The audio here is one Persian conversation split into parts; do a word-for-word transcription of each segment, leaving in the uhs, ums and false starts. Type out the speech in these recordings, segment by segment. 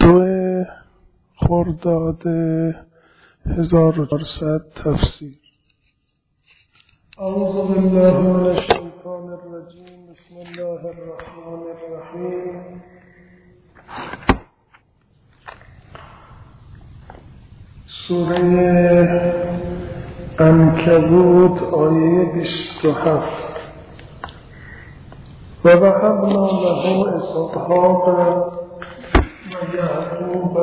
دو خرداد هزار و چهارصد تفسیر. اعوذ بالله من الشیطان الرجیم. بسم الله الرحمن الرحیم. سوره عنکبوت آیه بیست و هفت. و وهبنا له اسحاق و یعقوب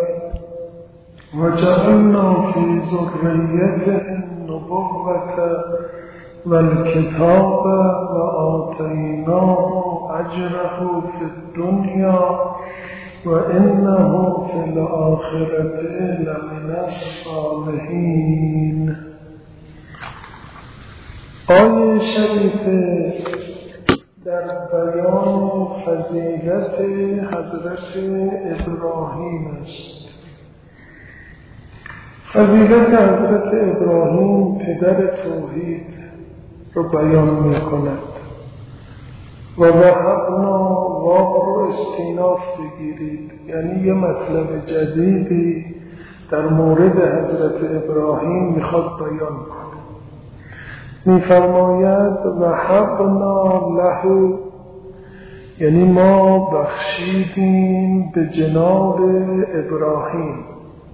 و جعلنا فی ذریته النبوة و الکتاب و آتیناه اجره فی الدنیا و انه فی الآخرة لمن الصالحین. آیه شریفه در بیان فضیلت حضرت ابراهیم است. فضیلت حضرت ابراهیم پدر توحید رو بیان می کند و وهبنا واو رو استیناف بگیرید، یعنی یه مطلب جدیدی در مورد حضرت ابراهیم میخواد بیان کنه. میفرماید وهبنا له، یعنی ما بخشیدیم به جناب ابراهیم،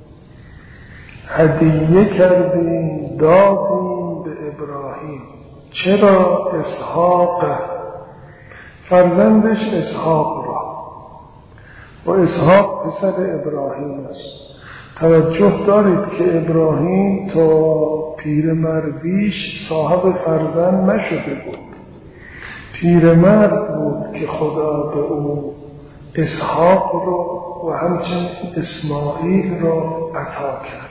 هدیه کردیم، دادیم به ابراهیم. چرا؟ اسحاق، فرزندش اسحاق را، و اسحاق پسر ابراهیم است. توجه دارید که ابراهیم تا پیرمردیش صاحب فرزند نشده بود. پیرمرد بود که خدا به او اسحاق رو و همچنین اسماعیل را عطا کرد.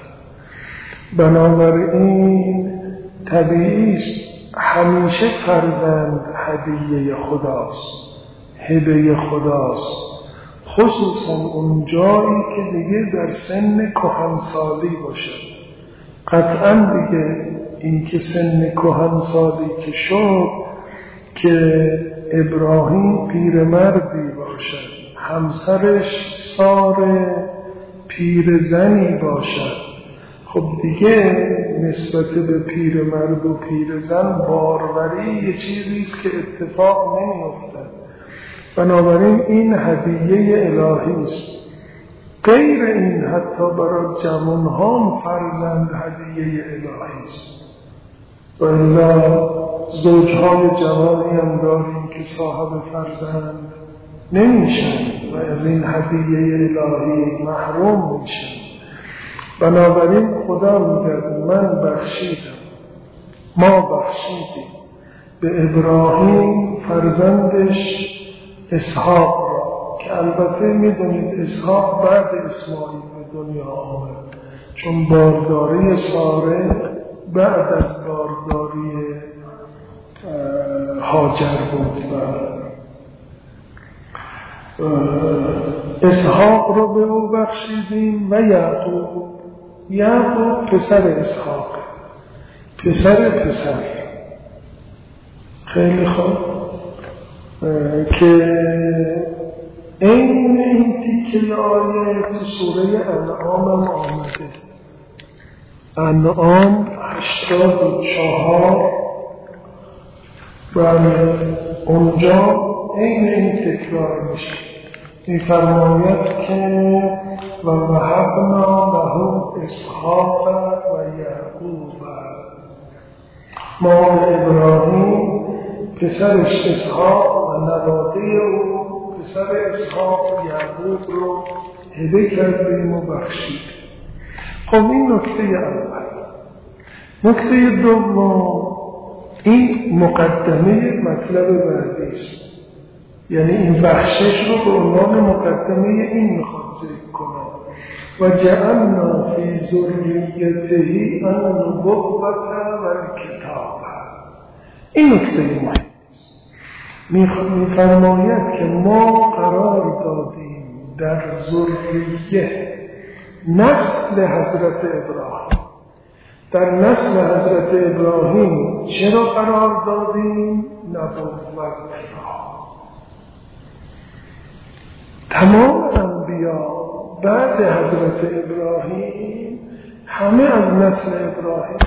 بنابراین طبیعی است همیشه فرزند هدیه خداست، هدیه خداست، خصوصا اون جایی که دیگه در سن کهنسالی باشه. قطعا دیگه این که سن کهنسالی که شد که ابراهیم پیرمردی باشد، همسرش سار پیرزنی باشد، خب دیگه نسبت به پیرمرد و پیرزن باروری یه چیزی است که اتفاق نمی‌افته. بنابراین این هدیه الهی است. غیر این حتی برای جوان‌ها هم فرزند هدیه الهی است. و الا زوجهای جوانی هم داریم که صاحب فرزند نمیشن و از این هدیه الهی محروم میشن. بنابراین خدا میگه من بخشیدم، ما بخشیدیم به ابراهیم فرزندش اسحاق را، که البته میدونید اسحاق بعد اسماعیل به دنیا آمد، چون بارداری ساره بعد از بارداری هاجر بود. و اسحاق رو به او بخشیدیم و یعقوب. یعقوب پسر اسحاق، پسر پسر. خیلی خوب که این این تیکه آیه تو سوره انعام هم آمده. انعام هشتاد و چهار و اونجا این این تکرار میشه. میفرماید که و وهبنا له اسحاق و یعقوب، ما به ابراهیم پسرش اسحاق و نواده او پسر اسحاق یعقوب رو هدیه کردیم و بخشید. خب این نکته اول. نکته دوم، این مقدمه مطلب بعدی است، یعنی این بخشش رو به عنوان مقدمه این میخواد ذکر کنه. و جعلنا فی ذریته النبوة و الکتاب. این نکته مهم است. میفرماید که ما قرار دادیم در ذریه، نسل حضرت ابراهیم، در نسل حضرت ابراهیم چرا قرار دادیم؟ نبوت را. تمام انبیا بعد حضرت ابراهیم همه از نسل ابراهیم،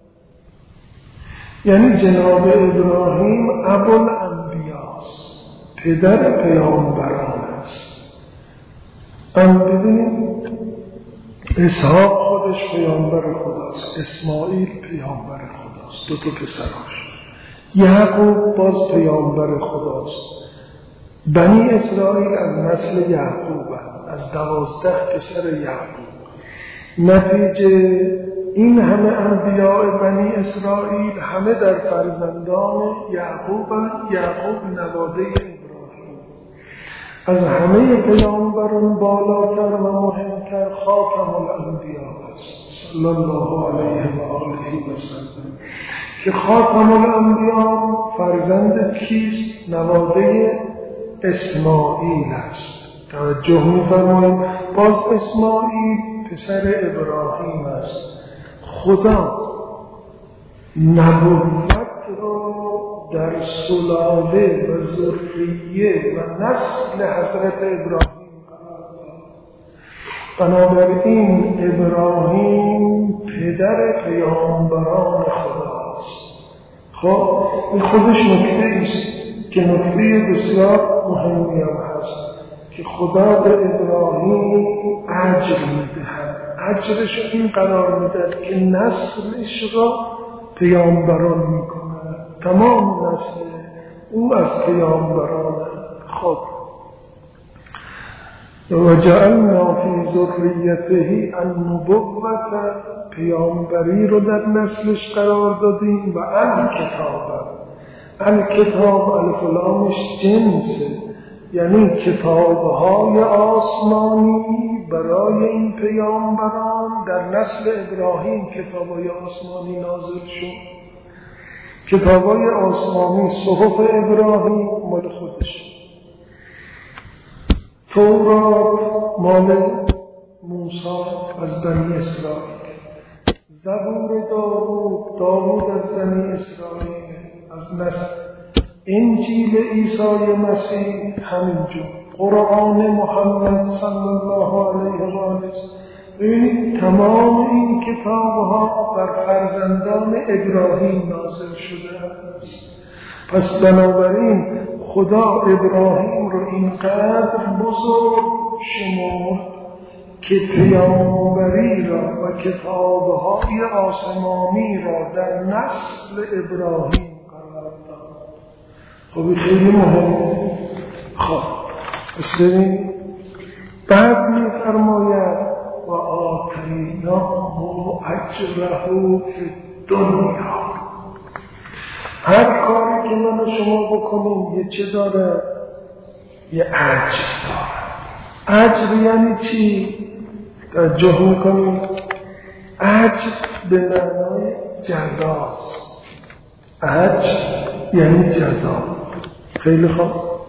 یعنی جناب ابراهیم ابوالانبیاست، پدر پیامبران است. ام ببینید اسحاق خودش پیامبر خداست، اسماعیل پیامبر خداست، دو تا پسراش، یعقوب باز پیامبر خداست. بنی اسرائیل از نسل یعقوب هست، از دوازده پسر یعقوب. نتیجه این همه انبیاء بنی اسرائیل همه در فرزندان یعقوب هست. یعقوب نواده ابراهیم. از همه پیامبران بالاتر و مهمتر خاتم الانبیاء است صلی الله علیه و آله و سلم، که خاتم الانبیاء فرزند کیست؟ نواده اسماعیل است. توجه می‌فرمایید، باز اسماعیل پسر ابراهیم است. خدا نبوت را در سلاله و ذریه و نسل حضرت ابراهیم قرار داد. بنابراین ابراهیم پدر پیامبران خداست. خب این خودش نکته است که نکته بسیار مهمی هم هست که خدا به ابراهیم اجر میدهد. اجرش این قرار میدهد که نسلش را پیامبران میکند، تمام نسل او از پیامبران. خب و جعلنا فی ذریته النبوة، پیامبری رو در نسلش قرار دادیم، و الکتاب، الکتاب الف و لامش جنسه، یعنی کتاب‌های آسمانی برای این پیامبران. در نسل ابراهیم کتاب‌های آسمانی نازل شد. کتاب‌های آسمانی صحف ابراهیم مال خودش، تورات مال موسی از بنی اسرائیل، زبور داوود داوود از بنی اسرائیل از نسل، انجیل عیسی مسیح همینجور، قرآن محمد صلی الله علیه و آله. ببینید تمام این کتاب‌ها بر فرزندان ابراهیم نازل شده است. پس بنابراین خدا ابراهیم رو اینقدر بزرگ شمرد که پیامبری را و کتاب‌های آسمانی را در نسل ابراهیم قرار داد. خب خیلی مهمه. خب پس ببین بعد می‌فرماید و آتیناه اجره فی الدنیا. هر کاری که من و شما بکنیم یه چه داره؟ یه اجر داره. اجر یعنی چی؟ توجه میکنیم اجر به معنای جزاست. اجر یعنی جزا. خیلی خوب.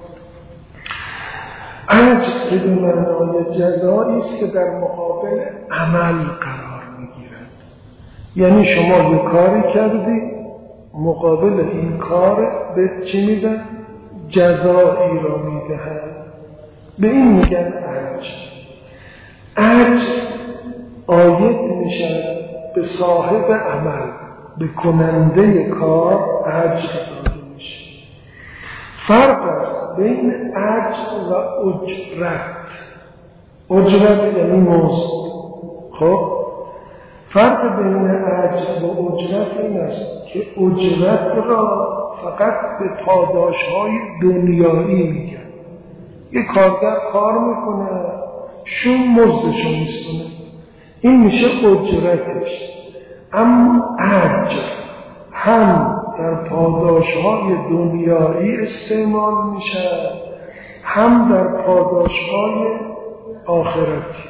اجر به معنای جزایی است که در مقابل عمل قرار میگیرد. یعنی شما یه کاری کردی، مقابل این کار به چی میدن؟ جزایی را میدهن. به این میگن اجر. اجر عاید میشه به صاحب عمل، به کننده کار اجر داده میشه. فرق است بین اجر و اجرت. اجرت یعنی مزد. خب فرق بین اجر و اجرت این است که اجرت را فقط به پاداش‌های دنیایی میگن. یک کارگر کار میکنه، شون مزدشو میسونه، این میشه اجرتش. اما اجر هم در پاداش‌های دنیایی استعمال میشه، هم در پاداش‌های آخرتی.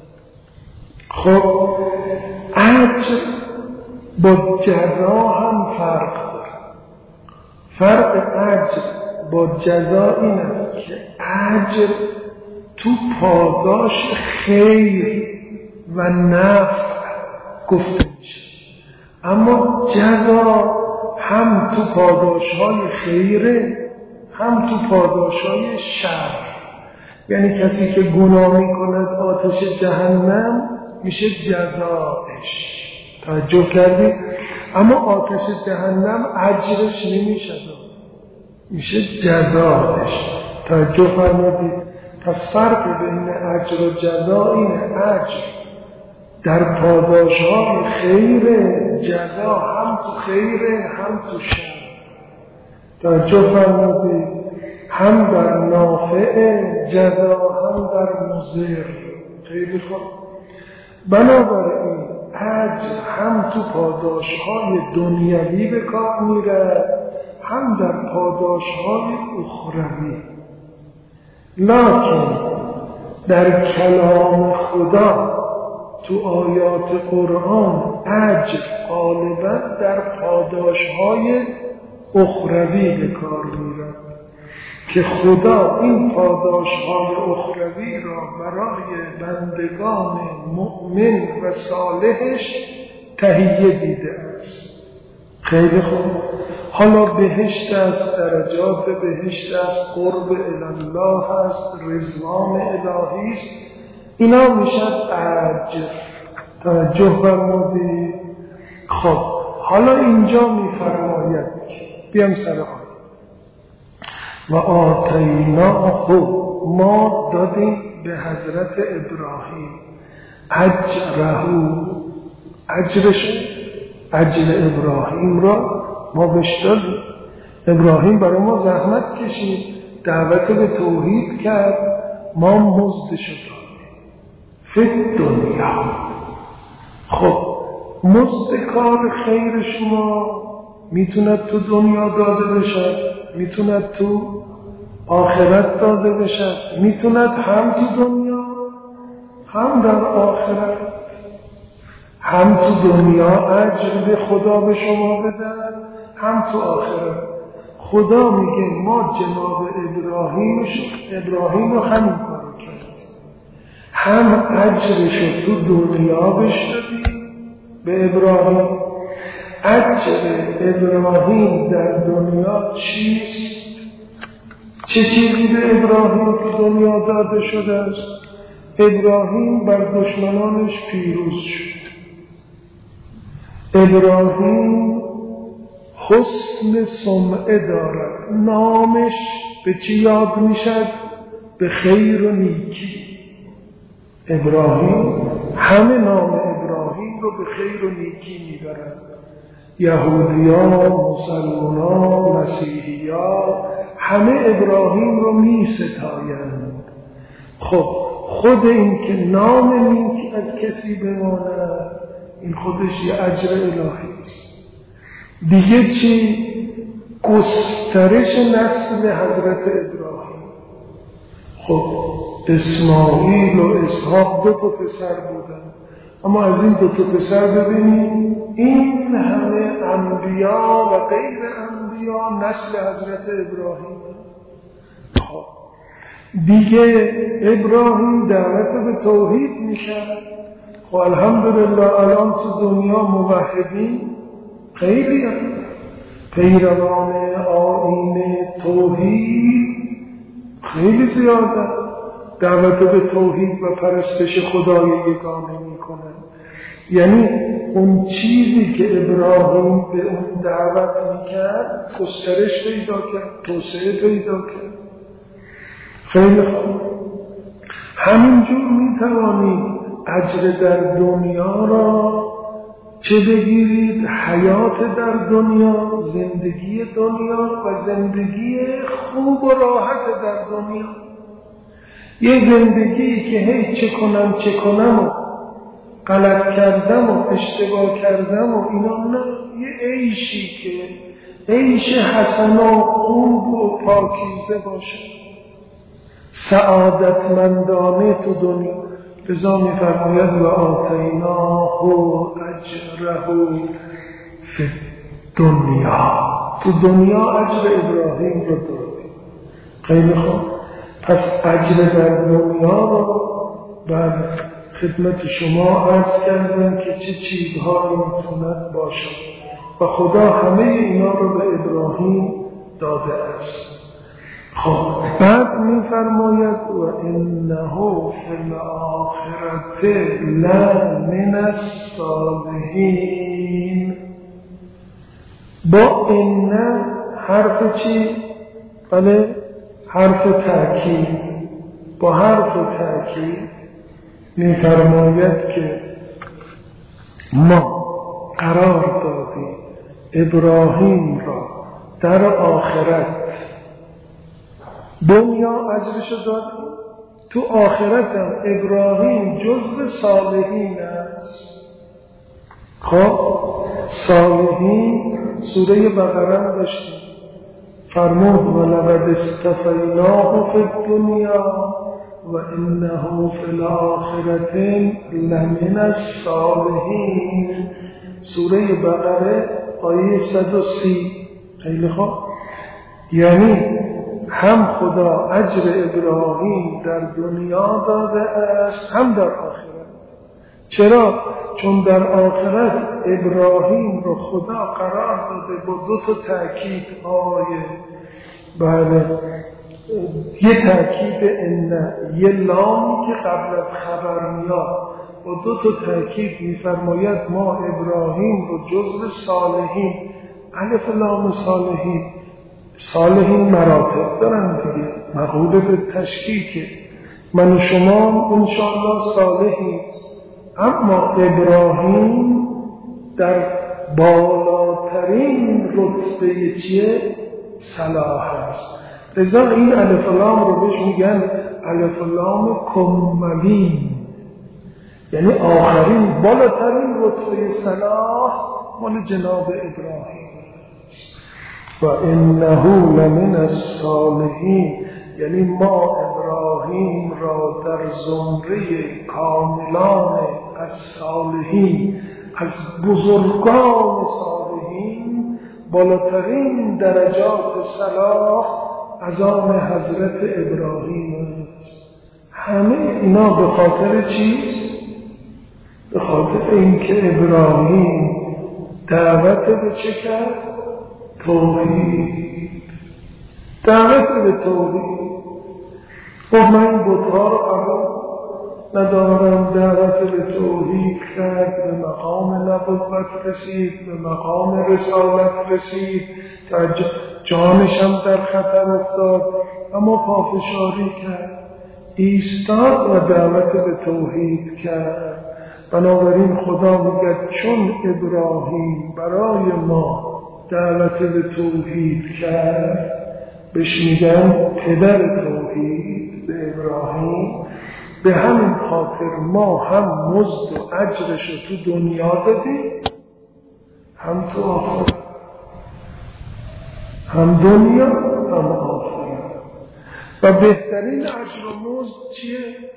خب اجر با جزا هم فرق داره. فرق اجر با جزا این است که اجر تو پاداش خیر و نفع گفته میشه، اما جزا هم تو پاداش‌های خیره هم تو پاداش‌های شر. یعنی کسی که گناه میکند آتش جهنم میشه جزایش. توجه کردی؟ اما آتش جهنم اجرش نمیشه، میشه جزایش. توجه فرمودید؟ پس فرق بین اجر و جزا اینه، اجر در پاداش‌های خیر، جزا هم تو خیر هم تو شر. توجه فرمودید؟ هم در نافع جزا هم در مضر. خیلی خوب. بنابراین اجر هم تو پاداش‌های دنیوی به کار میره هم در پاداش‌های اخروی. لکن در کلام خدا تو آیات قرآن اجر غالباً در پاداش‌های اخروی به کار میره که خدا این پاداش‌های اخروی را برای بندگان مؤمن و صالحش تهیه دیده است. خیلی خوب. حالا بهشت است، درجات بهشت است، قرب الله است، رضوان الهی است، اینا میشد اجر. توجه فرمودید؟ خب حالا اینجا میفرماید که بیام سر آن و آتیناه، ما دادیم به حضرت ابراهیم اجرهو، اجرش، اجر ابراهیم را ما بهش دادیم. ابراهیم برای ما زحمت کشید، دعوت به توحید کرد، ما مزدش دادیم فی دنیا. خب مزد کار خیر شما میتوند تو دنیا داده بشد، میتوند تو آخرت داده بشد، میتوند هم تو دنیا هم در آخرت. هم تو دنیا اجر به خدا به شما بدن، هم تو آخرت. خدا میگه ما جناب ابراهیم ابراهیم رو همین کارو کردیم، هم اجرش رو تو دنیا بهش دادیم به ابراهیم. اجر ابراهیم در دنیا چیست؟ چه چیزی به ابراهیم تو دنیا داده شده است؟ ابراهیم بر دشمنانش پیروز شد. ابراهیم حسن سمعه دارد، نامش به چی یاد میشد؟ به خیر و نیکی. ابراهیم همه نام ابراهیم رو به خیر و نیکی میبرند. یهودیان، مسلمانان، مسیحیان همه ابراهیم رو میستایند. خب خود این که نام نیک از کسی بماند، این خودش یه اجر الهی است. دیگه چی؟ گسترش نسل حضرت ابراهیم. خب اسماعیل و اسحاق دو تا پسر بودن، اما از این دو تا پسر ببینید این همه انبیا و غیر انبیا نسل حضرت ابراهیم. خب دیگه ابراهیم دعوت به توحید میکرد. خب الحمدلله الان تو دنیا موحدین خیلی هم پیروان آیین توحید خیلی زیاده، دعوت به توحید و پرستش خدای یگانه میکنن. یعنی اون چیزی که ابراهیم به اون دعوت میکرد گسترش پیدا کرد، توسعه پیدا کرد. خیلی خوب. همینجور میتوانید اجر در دنیا را چه بگیرید؟ حیات در دنیا، زندگی دنیا و زندگی خوب و راحت در دنیا. یه زندگی که هی چه کنم چه کنم و غلط کردم و اشتباه کردم و اینا نه، یه عیشی که عیش حسن و خوب و پاکیزه باشه، سعادتمندانه تو دنیا. لذا می فرماید و آتیناه اجره فی دنیا، تو دنیا اجر ابراهیم رو دادیم. خیلی خوب. پس اجر در دنیا رو بر خدمت شما عرض کردم که چه چیزهایی میتوند باشد و خدا همه اینا رو به ابراهیم داده است. خب بعد میفرماید و انه فی الاخرة لمن الصالحین. با ان حرف چی؟ بله حرف تأکید. با حرف تأکید میفرماید که ما قرار دادیم ابراهیم را در آخرت، دنیا اجرشو دادیم، تو آخرت هم ابراهیم جزو صالحین است. خب صالحین سوره بقره هم داشتیم، فرمود ولقد اصطفیناه فی الدنیا و انه فی الاخرة لمن الصالحین. سوره بقره آیه صد و سی. خیلی خوب، یعنی هم خدا اجر ابراهیم در دنیا داده است هم در آخرت. چرا؟ چون در آخرت ابراهیم رو خدا قرار داده با دو تا تأکید آیه، بله یه تأکید ان، یه لامی که قبل از خبر میاد، با دو تا تأکید میفرماید ما ابراهیم رو جزو صالحین. الف لام صالحین، صالحین مراتب دارن دیگه، مقوله به تشکیکه، من و شما انشاءالله صالحین، اما ابراهیم در بالاترین رتبه چیه؟ صلاح است. لذا این الف لام رو بهش میگن الف لام کمالین، یعنی آخرین بالاترین رتبه صلاح مال جناب ابراهیم. و انه لمن الصالحین، یعنی ما ابراهیم را در زمره کاملان از صالحین، از بزرگان صالحین، بالاترین درجات صلاح از آن حضرت ابراهیم است. همه اینا به خاطر چیست؟ به خاطر اینکه ابراهیم دعوت به چه کرد؟ توحید. دعوت به توحید. خب من این بت‌ها رو قبول ندارم، دعوت به توحید کرد، به مقام نبوت رسید، به مقام رسالت رسید، در جانش هم در خطر افتاد، اما پافشاری کرد، ایستاد و دعوت به توحید کرد. بنابراین خدا میگه چون ابراهیم برای ما دعوت به توحید کرد، بهش میگن پدر توحید به ابراهیم، به همین خاطر ما هم مزد و اجرش رو تو دنیا دادیم هم تو آخرت، هم دنیا هم آخرت. و بهترین اجر و مزد چیه؟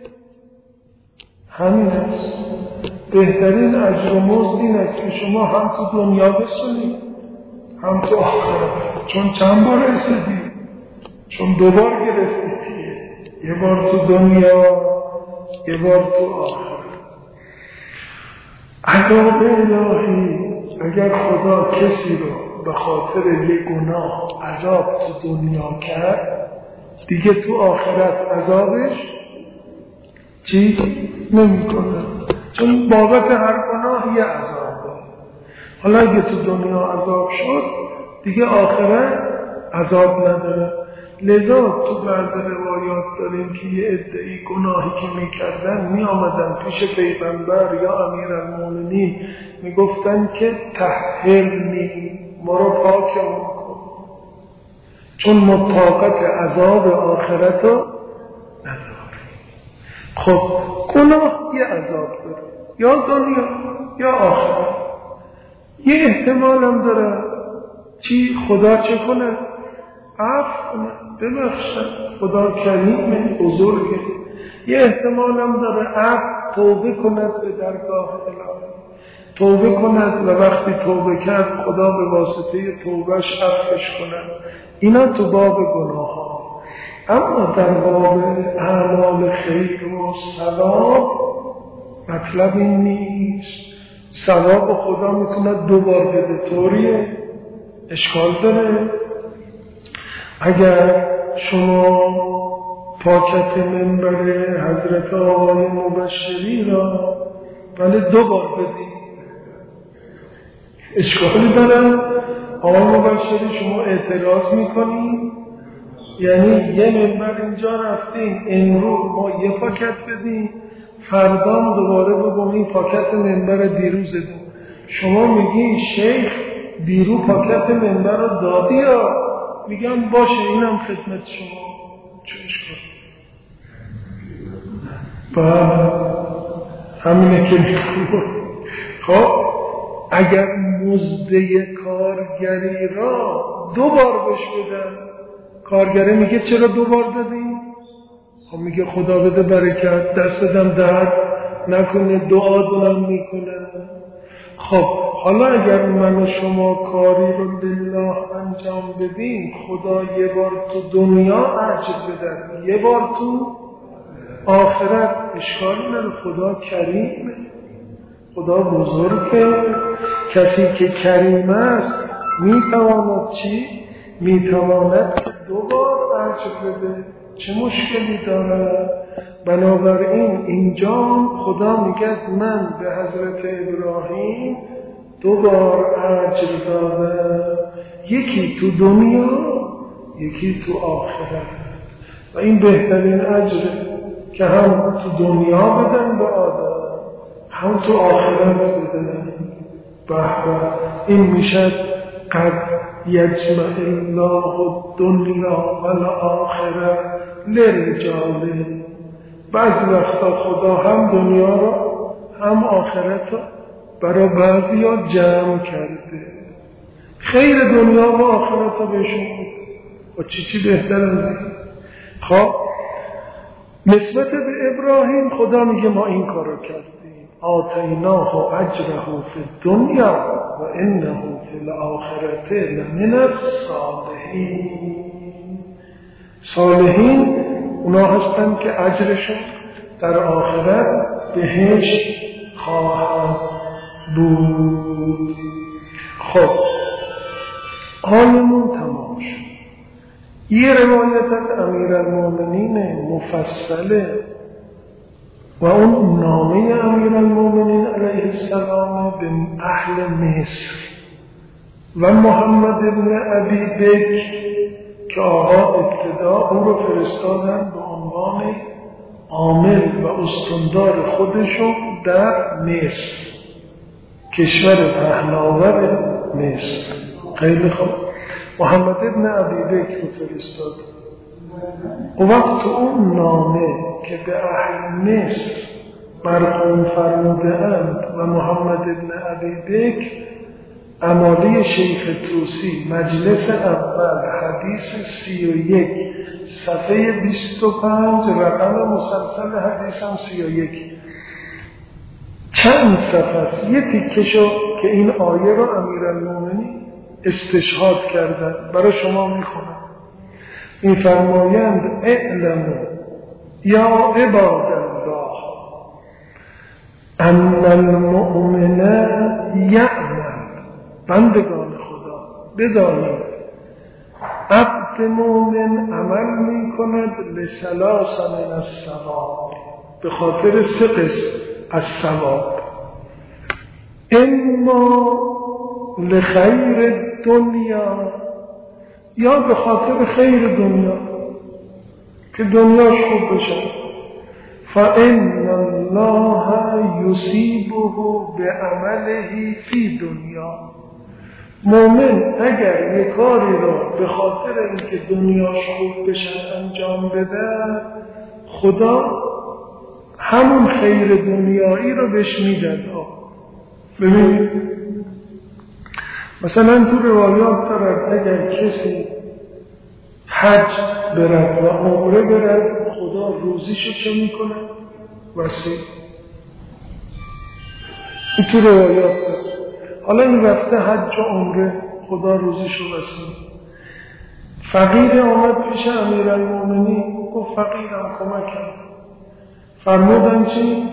همین است. بهترین اجر و مزد این است که شما هم تو دنیا بسونید هم تو آخرت. چون چند بار رسیدید؟ چون دوبار گرفتید، یه بار تو دنیا یه بار تو آخرت. عذاب الهی، اگر خدا کسی رو به خاطر یک گناه عذاب تو دنیا کرد، دیگه تو آخرت عذابش چی نمی کنه، چون بابت هر گناه یه عذاب داره. حالا اگه تو دنیا عذاب شد دیگه آخرت عذاب نداره. لذا تو بعض روایات داریم که یه عده‌ای گناهی که میکردن می آمدن پیش پیغمبر یا امیرالمومنین میگفتن که طهرنی، ما رو پاکمون کن، چون ما طاقت عذاب آخرت رو نداریم. خب گناه یه عذاب داره، یا دنیا یا آخرت. یه احتمال هم داره چی؟ خدا چه کنه؟ عفو کنه، ببخشد، خدا کریمه، بزرگه. یه احتمال هم داره عفو توبه کند به درگاه الهی، توبه کند و وقتی توبه کرد خدا به واسطه توبهش عفوش کند. اینا تو باب گناه ها. اما در باب اعمال خیر و ثواب مطلب این نیست. ثواب خدا میتونه دوبار بده، طوریه، اشکال داره. اگر شما پاکت منبر حضرت آقای مبشری را بله دو بار بدید، اشکالی دارن؟ آقای مبشری شما اعتراض میکنید؟ یعنی یه منبر اینجا رفتیم، امروز ما یه پاکت بدیم، فردا دوباره بگم این پاکت منبر دیروزتون. شما میگی شیخ دیرو پاکت منبر رو دادی یا؟ میگم باشه اینم خدمت شما، چه اشکال؟ با همینه که میگم. خب اگر مزد کارگری را دو بار بهش بدن، کارگره میگه چرا دو بار دادی؟ خب میگه خدا بده برکت، دست دم درد نکنه، دعا دارم میکنه. خب حالا اگر من و شما کاری رو لله انجام بدیم، خدا یه بار تو دنیا اجر بده، یه بار تو آخرت. اشکالی نداره، خدا کریمه، خدا بزرگه. کسی که کریم است میتواند چی؟ میتواند دو بار اجر بده، چه مشکلی داره؟ بنابراین اینجا خدا میگه من به حضرت ابراهیم دو بار اجر داده، یکی تو دنیا یکی تو آخرت. و این بهترین اجره که هم تو دنیا بدن به آدم، هم تو آخرت بدن. به این میشه قد یجمع الله الدنیا والآخرة للرجال. بعضی وقتا خدا هم دنیا را هم آخرت را برای بعضی ها جمع کرده. خیر دنیا و آخرت را بهشون و چی چی بهتر از این. خب نسبت به ابراهیم خدا میگه ما این کار رو کردیم، آتیناه اجره فی الدنیا و انه فی الاخرة لمن الصالحین. صالحین اونا هستن که اجرشون در آخرت بهشت خواهد بود. خب حالمون تمام شد. یه روایت از امیرالمومنین مفصله و اون نامه امیرالمومنین علیه السلام به اهل مصر و محمد ابن ابی بکر که آقا ابتدا او رو فرستادن به عنوان عامل و استاندار خودشون در مصر، کشور پهناور مصر. خیلی خوب، محمد ابن ابی بکر رو فرستاد. و وقت اون نامه که به اهل مصر مرقوم فرموده اند و محمد ابن ابی بکر امالی شیخ طوسی مجلس اول حدیث سی و یک صفحه بیست و پنج رقم مسلسل حدیث هم سی و یک چند صفحه است. یه تیکشو که این آیه رو امیرالمومنین استشهاد کردن برای شما میخونم. این فرمایند اعلموا یا عباد الله ان المؤمن یعمل، بندگان خدا بدانید عبد مؤمن عمل میکند لثلاث من الثواب، به خاطر سه قسم از ثواب. اما لخیر دنیا، یا به خاطر خیر دنیا که دنیاش خوب بشه. فإن الله یصیبه بعمله فی دنیا. مومن اگر یک کاری را به خاطر اینکه دنیاش خوب بشه انجام بده، خدا همون خیر دنیایی رو بهش میده. ببینید مثلا تو روایات دارد اگر کسی حج برد و عمره برد، خدا روزیشو چه میکنه؟ وسیع. این تو روایات دارد. حالا این رفته حج و عمره، خدا روزیشو وسیع. فقیر آمد پیش امیرالمومنین، گفت فقیرم کمکم. فرمودن چی؟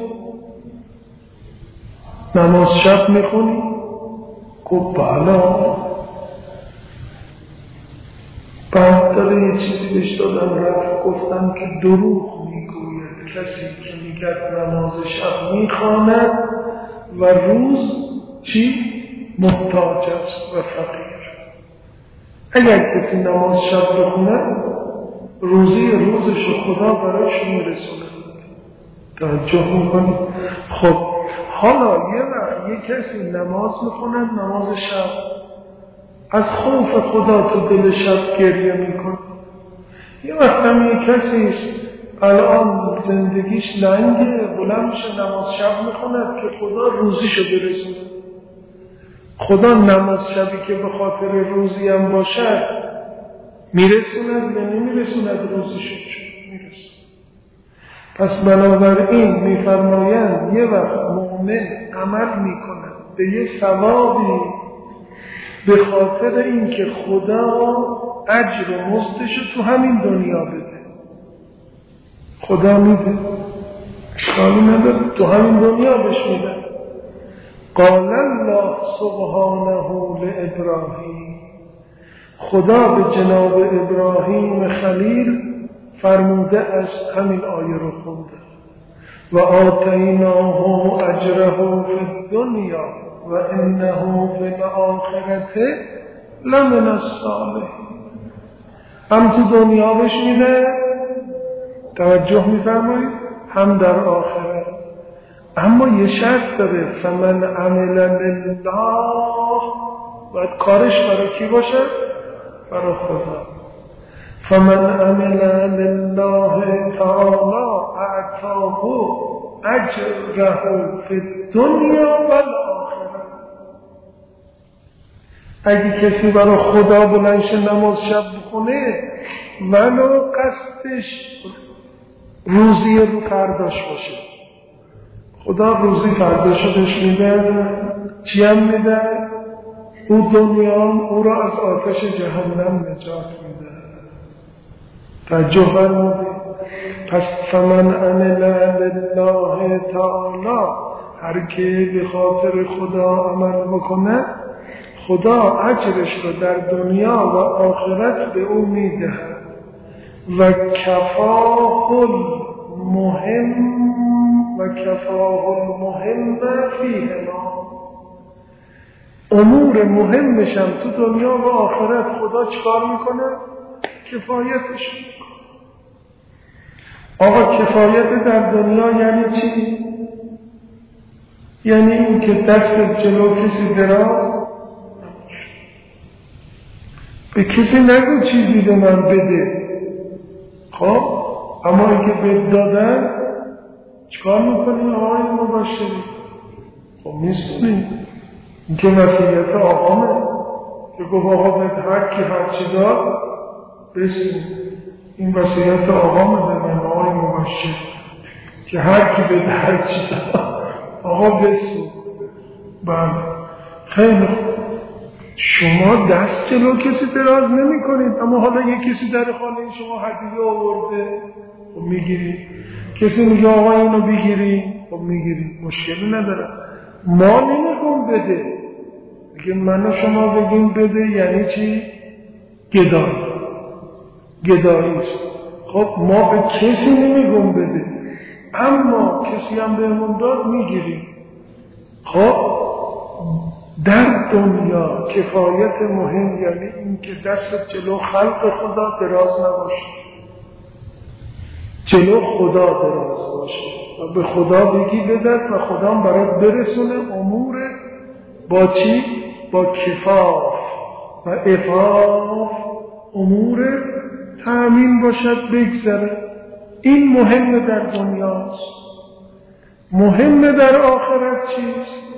نماز شب میخونی؟ گفت بله. بعد مسئله یه چیزی بهش دادم رفت، گفتم که دروغ میگوید کسی که میگه نماز شب میخواند و روز چی؟ محتاج است و فقیر. اگر کسی نماز شب بخونه روزی روزش رو خدا براش میرسونه. توجه میکنید؟ خب حالا یه وقت یه کسی نماز میخونه نماز شب، از خوف خدا تو دل شب گریه میکنه. یه وقت هم یه کسی الان زندگیش لنگه بلند میشه نماز شب میخونه که خدا روزیشو برسونه. خدا نماز شبی که به خاطر روزی هم باشد میرسوند یا نمیرسوند روزیشو؟ میرسوند. پس بنابراین میفرمایند یه وقت مؤمن عمل میکنه به یه ثوابی به خاطر اینکه خدا اجر و مزدشو تو همین دنیا بده. خدا میده، اشکالی نداره، تو همین دنیا بهش میده. قال الله سبحانه لابراهیم، خدا به جناب ابراهیم خلیل فرموده از همین آیه رو خونده و آتیناه اجره فی الدنیا و انه فی الاخرة لمن الصالحین. هم تو دنیا بهش میده، توجه میفرمایید، هم در آخرت. اما یه شرط داره، فمن عمل لله، باید کارش برای کی باشه؟ برای خدا. فمن عمل لله تعالی اعطاه اجره فی الدنیا و الاخره. اگه کسی برای خدا بلنش نماز شب بخونه ولو قصدش روزی رو فرداش باشه، خدا روزی فرداشو بهش میده، چی هم میده؟ او دنیا او را از آتش جهنم نجات میده. توجه فرمودید؟ پس فمن عمل لله تعالی، هر که به خاطر خدا عمل بکنه خدا اجرش رو در دنیا و آخرت به او میده. و کفاه المهم و کفاه المهم فیهما، امور مهمش هم تو دنیا و آخرت خدا چکار میکنه؟ کفایتش میکنه. آقا کفایت در دنیا یعنی چی؟ یعنی این که دست جلو کسی دراز به کسی نگو چیزی به من بده. خب اما اینکه بد دادن چکار میکنیم آقای مبشری؟ خب میسونیم. این که وصیت آقامه که گفت آقا بد هر کی هرچی داد بسیم. این وصیت آقامه به من آقای مبشر که هر کی بد هرچی داد آقا بسیم. بله خیلی خوب. شما دست جلو کسی دراز نمی کنید، اما حالا یک کسی در خانه شما هدیه آورده خب میگیرید. کسی میگه آقا اینو بگیرید خب میگیرید، مشکلی نداره. ما نمیگم بده، میگه من و شما بگیم بده یعنی چی؟ گدایی، گدایی است. خب ما به کسی نمیگم بده، اما کسی هم بهمون داد میگیریم. خب در دنیا کفایت مهم یعنی این که دست جلو خلق خدا دراز نباشه، جلو خدا دراز باشه و به خدا بگی بدد و خدا برات برسونه امور با چی؟ با کفاف و عفاف امور تأمین باشد بگذره. این مهمه در دنیاست. مهمه در آخرت چیست؟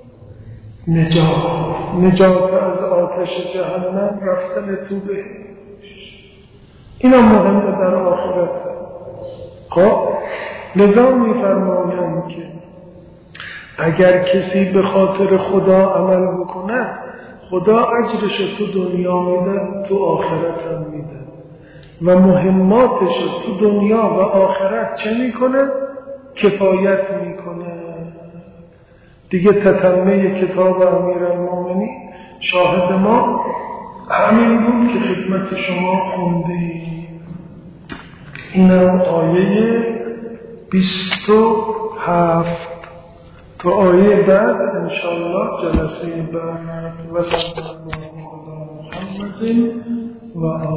نجات، نجات از آتش جهنم، رفتن تو بهشت. اینا مهمه در آخرت. خب لذا میفرمایند که اگر کسی به خاطر خدا عمل بکنه خدا اجرش تو دنیا میده، تو آخرت هم میده و مهماتش تو دنیا و آخرت چه میکنه؟ کفایت میکنه. دیگه تتمه کتاب امیرالمومنین شاهد ما همین بود که خدمت شما خوندیم. اینم آیه بیست و هفت. تا آیه بعد انشاءالله جلسه بعد و صلی الله علی محمد و